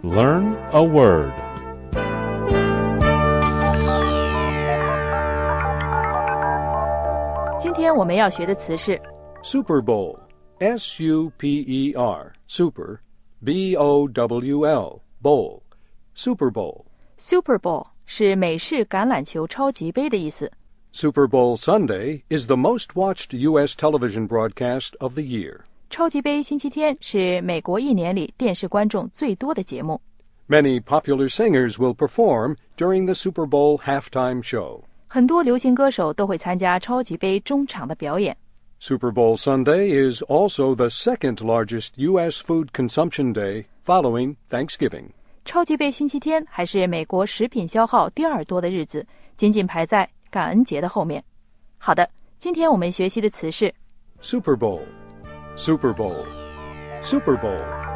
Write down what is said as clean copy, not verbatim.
Learn a word. 今天我们要学的词是 Super Bowl, S-U-P-E-R, Super, B-O-W-L, Bowl, Super Bowl. Super Bowl 是美式橄榄球超级杯的意思。 Super Bowl Sunday is the most watched U.S. television broadcast of the year. 超级杯星期天是美国一年里电视观众最多的节目。 Many popular singers will perform during the Super Bowl halftime show. 很多流行歌手都会参加超级杯中场的表演。 Super Bowl Sunday is also the second largest U.S. food consumption day following Thanksgiving. 超级杯星期天还是美国食品消耗第二多的日子，仅仅排在感恩节的后面。好的，今天我们学习的词是 Super Bowl, Super Bowl, Super Bowl.